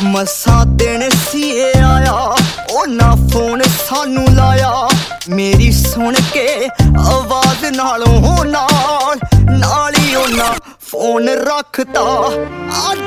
ਮਸਾਂ ਦਿਨ ਸੀਏ ਆਇਆ ਉਹਨਾਂ ਫੋਨ ਸਾਨੂੰ ਲਾਇਆ ਮੇਰੀ ਸੁਣ ਕੇ ਆਵਾਜ਼ ਨਾਲੋਂ ਨਾਲ ਹੀ ਉਹਨਾਂ ਫੋਨ ਰੱਖਤਾ।